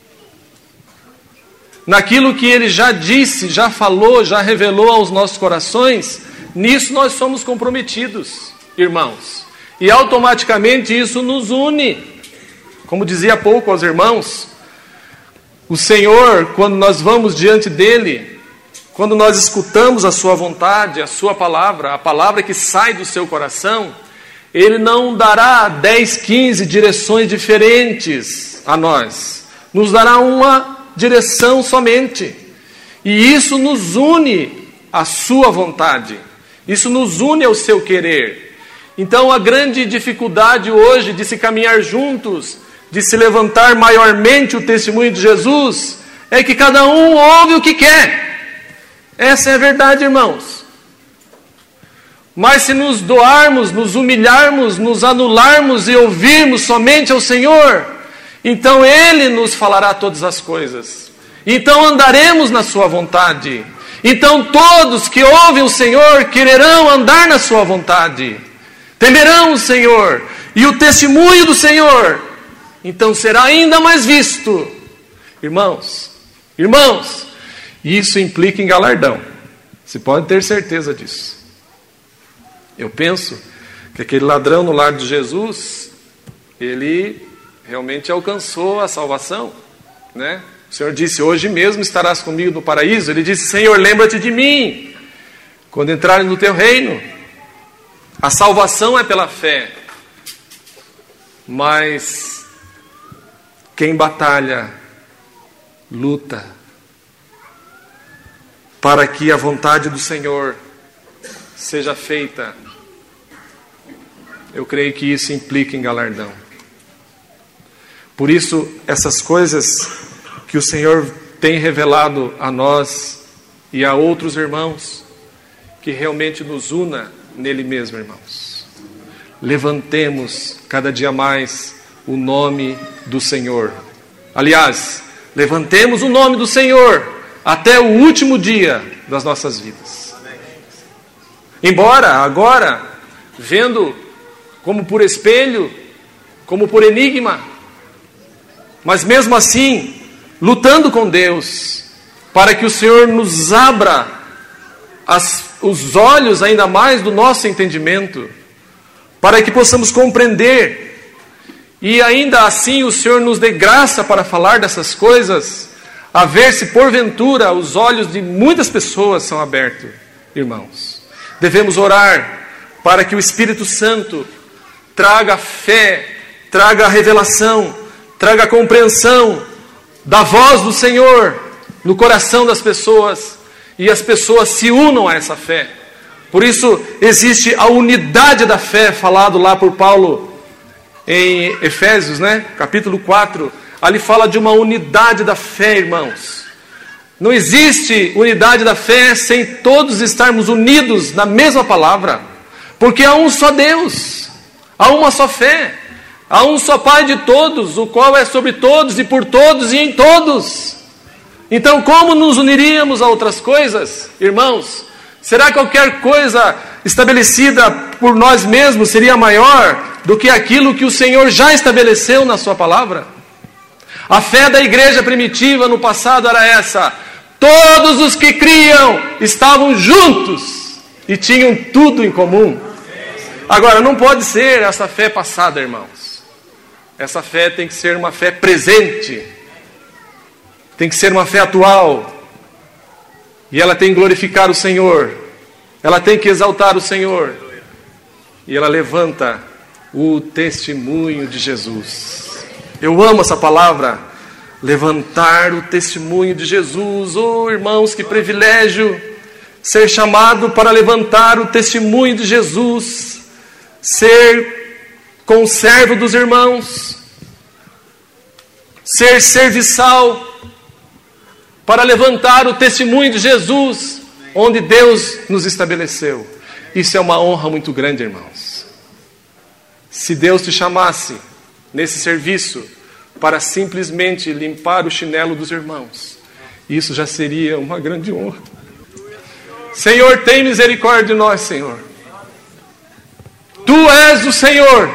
Naquilo que Ele já disse, já falou, já revelou aos nossos corações, nisso nós somos comprometidos, irmãos. E automaticamente isso nos une. Como dizia há pouco aos irmãos, o Senhor, quando nós vamos diante dEle, quando nós escutamos a Sua vontade, a Sua palavra, a palavra que sai do seu coração, Ele não dará dez, quinze direções diferentes a nós. Nos dará uma direção somente. E isso nos une à Sua vontade. Isso nos une ao seu querer. Então a grande dificuldade hoje de se caminhar juntos, de se levantar maiormente o testemunho de Jesus, é que cada um ouve o que quer. Essa é a verdade, irmãos. Mas se nos doarmos, nos humilharmos, nos anularmos e ouvirmos somente ao Senhor, então Ele nos falará todas as coisas. Então andaremos na Sua vontade. Então todos que ouvem o Senhor quererão andar na Sua vontade. Temerão o Senhor. E o testemunho do Senhor, então, será ainda mais visto. Irmãos, irmãos, isso implica em galardão. Você pode ter certeza disso. Eu penso que aquele ladrão no lar de Jesus, ele realmente alcançou a salvação, né? O Senhor disse: hoje mesmo estarás comigo no paraíso. Ele disse: Senhor, lembra-te de mim quando entrares no teu reino. A salvação é pela fé. Mas quem batalha, luta, para que a vontade do Senhor seja feita, eu creio que isso implica em galardão. Por isso, essas coisas que o Senhor tem revelado a nós, e a outros irmãos, que realmente nos una nele mesmo, irmãos. Levantemos cada dia mais o nome do Senhor. Aliás, levantemos o nome do Senhor até o último dia das nossas vidas. Embora agora, vendo como por espelho, como por enigma, mas mesmo assim, lutando com Deus, para que o Senhor nos abra as, os olhos ainda mais do nosso entendimento, para que possamos compreender, e ainda assim o Senhor nos dê graça para falar dessas coisas, a ver se porventura os olhos de muitas pessoas são abertos, irmãos. Devemos orar para que o Espírito Santo traga fé, traga revelação, traga compreensão da voz do Senhor no coração das pessoas, e as pessoas se unam a essa fé. Por isso existe a unidade da fé, falado lá por Paulo em Efésios, né? Capítulo quatro. Ali fala de uma unidade da fé, irmãos. Não existe unidade da fé sem todos estarmos unidos na mesma palavra, porque há um só Deus, há uma só fé, há um só Pai de todos, o qual é sobre todos e por todos e em todos. Então, como nos uniríamos a outras coisas, irmãos? Será que qualquer coisa estabelecida por nós mesmos seria maior do que aquilo que o Senhor já estabeleceu na sua palavra? A fé da igreja primitiva no passado era essa: todos os que criam estavam juntos e tinham tudo em comum. Agora, não pode ser essa fé passada, irmãos. Essa fé tem que ser uma fé presente, tem que ser uma fé atual, e ela tem que glorificar o Senhor, ela tem que exaltar o Senhor, e ela levanta o testemunho de Jesus. Eu amo essa palavra, levantar o testemunho de Jesus. Oh, irmãos, que privilégio ser chamado para levantar o testemunho de Jesus, ser conservo dos irmãos, ser serviçal para levantar o testemunho de Jesus, onde Deus nos estabeleceu. Isso é uma honra muito grande, irmãos. Se Deus te chamasse nesse serviço para simplesmente limpar o chinelo dos irmãos, isso já seria uma grande honra. Senhor, tem misericórdia de nós, Senhor. Tu és o Senhor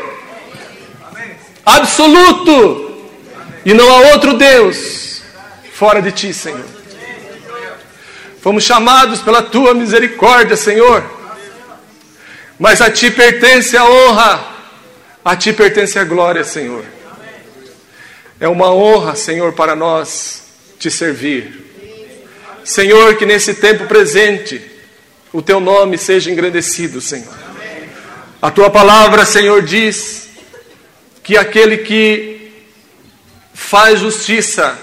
absoluto, e não há outro Deus fora de Ti, Senhor. Fomos chamados pela Tua misericórdia, Senhor, mas a Ti pertence a honra, a Ti pertence a glória, Senhor. É uma honra, Senhor, para nós Te servir. Senhor, que nesse tempo presente o Teu nome seja engrandecido, Senhor. A Tua palavra, Senhor, diz que aquele que faz justiça,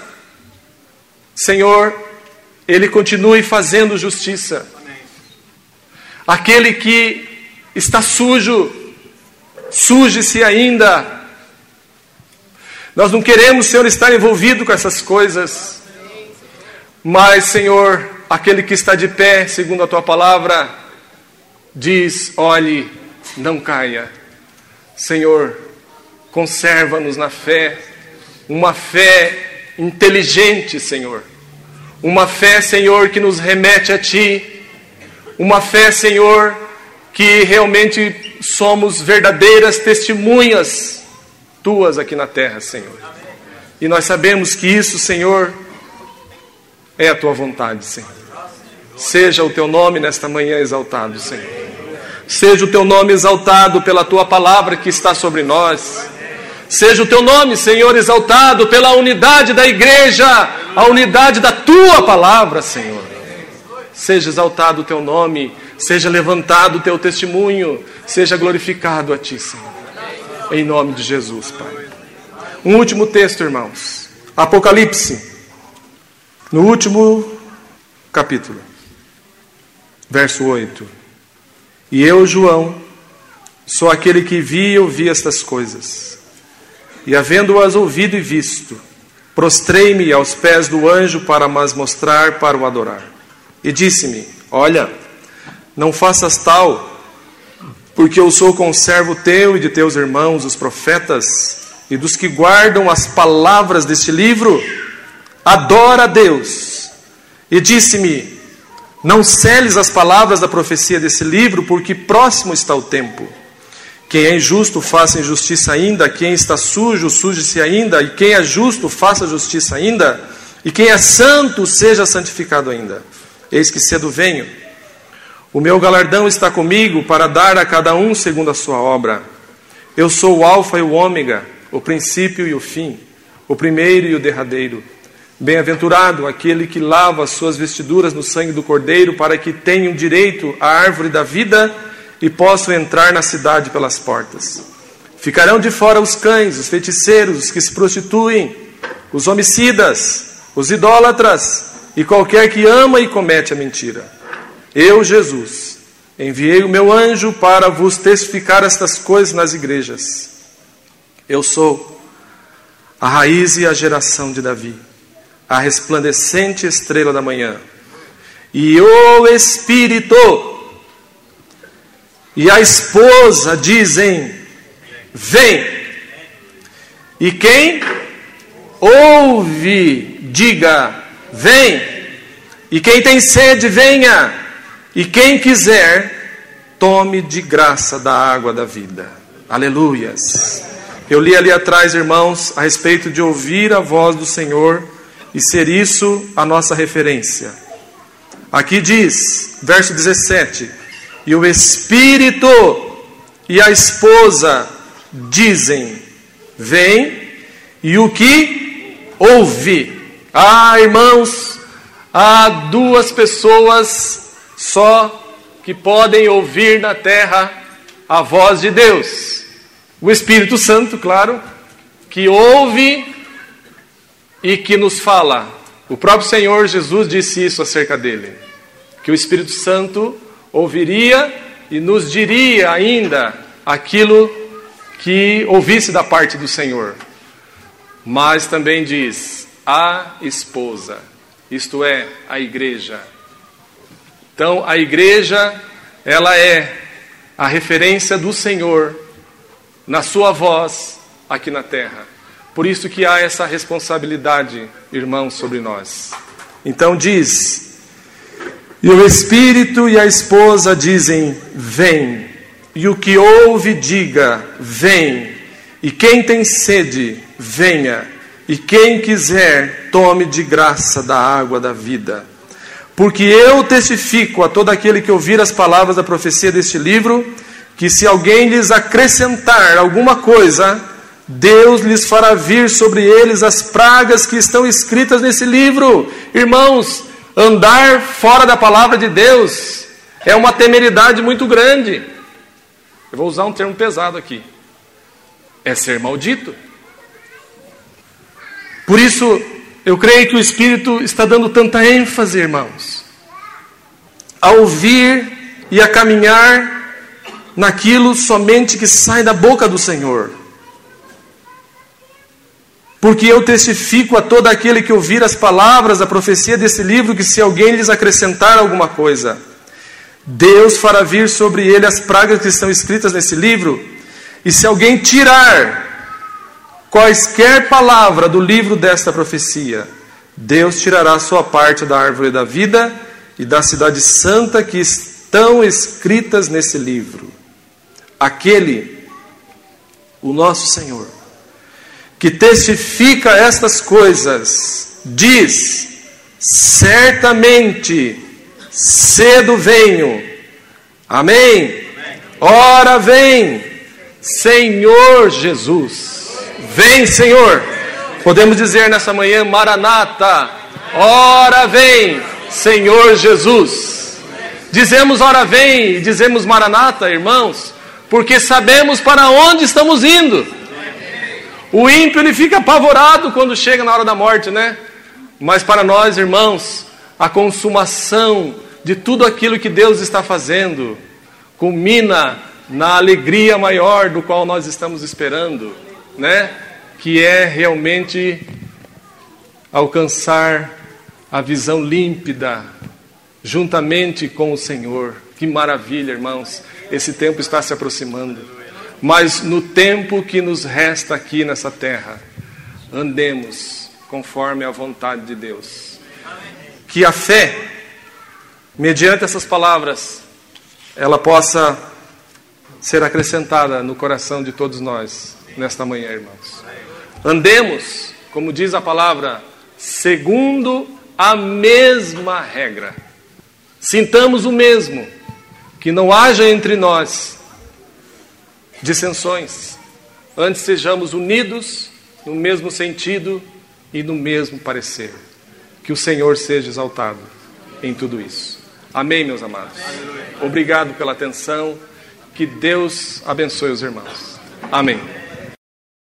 Senhor, Ele continue fazendo justiça. Aquele que está sujo, suje-se ainda. Nós não queremos, Senhor, estar envolvido com essas coisas, mas, Senhor, aquele que está de pé, segundo a Tua palavra, diz: olhe, não caia. Senhor, conserva-nos na fé, uma fé inteligente, Senhor. Uma fé, Senhor, que nos remete a Ti. Uma fé, Senhor, que realmente somos verdadeiras testemunhas Tuas aqui na terra, Senhor. E nós sabemos que isso, Senhor, é a Tua vontade, Senhor. Seja o Teu nome nesta manhã exaltado, Senhor. Seja o Teu nome exaltado pela Tua palavra que está sobre nós. Seja o Teu nome, Senhor, exaltado pela unidade da igreja, a unidade da Tua palavra, Senhor. Seja exaltado o Teu nome, seja levantado o Teu testemunho, seja glorificado a Ti, Senhor. Em nome de Jesus, Pai. Um último texto, irmãos. Apocalipse, no último capítulo, verso oito. E eu, João, sou aquele que vi e ouvi estas coisas. E havendo-as ouvido e visto, prostrei-me aos pés do anjo para mas mostrar para o adorar. e disse-me: olha, não faças tal, porque eu sou conservo teu e de teus irmãos, os profetas, e dos que guardam as palavras deste livro. Adora a Deus. E disse-me: não seles as palavras da profecia desse livro, porque próximo está o tempo. Quem é injusto, faça injustiça ainda. Quem está sujo, suje-se ainda. E quem é justo, faça justiça ainda. E quem é santo, seja santificado ainda. Eis que cedo venho. O meu galardão está comigo, para dar a cada um segundo a sua obra. Eu sou o alfa e o ômega, o princípio e o fim, o primeiro e o derradeiro. Bem-aventurado aquele que lava as suas vestiduras no sangue do Cordeiro, para que tenham direito à árvore da vida e possam entrar na cidade pelas portas. Ficarão de fora os cães, os feiticeiros, os que se prostituem, os homicidas, os idólatras e qualquer que ama e comete a mentira. Eu, Jesus, enviei o meu anjo para vos testificar estas coisas nas igrejas. Eu sou a raiz e a geração de Davi, a resplandecente estrela da manhã. E o Espírito e a esposa dizem: vem. E quem ouve, diga: vem. E quem tem sede, venha. E quem quiser, tome de graça da água da vida. Aleluias. Eu li ali atrás, irmãos, a respeito de ouvir a voz do Senhor e ser isso a nossa referência. Aqui diz, verso dezessete: e o Espírito e a esposa dizem: vem. E o que ouve? Ah, irmãos, há duas pessoas só que podem ouvir na terra a voz de Deus. O Espírito Santo, claro, que ouve e que nos fala. O próprio Senhor Jesus disse isso acerca dele, que o Espírito Santo ouviria e nos diria ainda aquilo que ouvisse da parte do Senhor. Mas também diz: a esposa, isto é, a igreja. Então, a igreja, ela é a referência do Senhor na sua voz aqui na terra. Por isso que há essa responsabilidade, irmãos, sobre nós. Então diz: e o Espírito e a esposa dizem: vem. E o que ouve, diga: vem. E quem tem sede, venha. E quem quiser, tome de graça da água da vida. Porque eu testifico a todo aquele que ouvir as palavras da profecia deste livro, que se alguém lhes acrescentar alguma coisa, Deus lhes fará vir sobre eles as pragas que estão escritas nesse livro. Irmãos, andar fora da palavra de Deus é uma temeridade muito grande. Eu vou usar um termo pesado aqui. É ser maldito. Por isso, eu creio que o Espírito está dando tanta ênfase, irmãos, a ouvir e a caminhar naquilo somente que sai da boca do Senhor. Porque eu testifico a todo aquele que ouvir as palavras da profecia desse livro, que se alguém lhes acrescentar alguma coisa, Deus fará vir sobre ele as pragas que estão escritas nesse livro. E se alguém tirar quaisquer palavra do livro desta profecia, Deus tirará sua parte da árvore da vida e da cidade santa que estão escritas nesse livro. Aquele, o nosso Senhor, que testifica estas coisas, diz: certamente cedo venho. Amém? Amém. Ora vem, Senhor Jesus. Vem, Senhor. Podemos dizer nessa manhã: Maranata, ora vem, Senhor Jesus. Dizemos ora vem e dizemos Maranata, irmãos, porque sabemos para onde estamos indo. O ímpio, ele fica apavorado quando chega na hora da morte, né? Mas para nós, irmãos, a consumação de tudo aquilo que Deus está fazendo culmina na alegria maior do qual nós estamos esperando, né? Que é realmente alcançar a visão límpida juntamente com o Senhor. Que maravilha, irmãos. Esse tempo está se aproximando. Mas no tempo que nos resta aqui nessa terra, andemos conforme a vontade de Deus. Que a fé, mediante essas palavras, ela possa ser acrescentada no coração de todos nós nesta manhã, irmãos. Andemos, como diz a palavra, segundo a mesma regra. Sintamos o mesmo, que não haja entre nós dissensões. Antes sejamos unidos no mesmo sentido e no mesmo parecer. Que o Senhor seja exaltado em tudo isso. Amém, meus amados. Obrigado pela atenção. Que Deus abençoe os irmãos. Amém.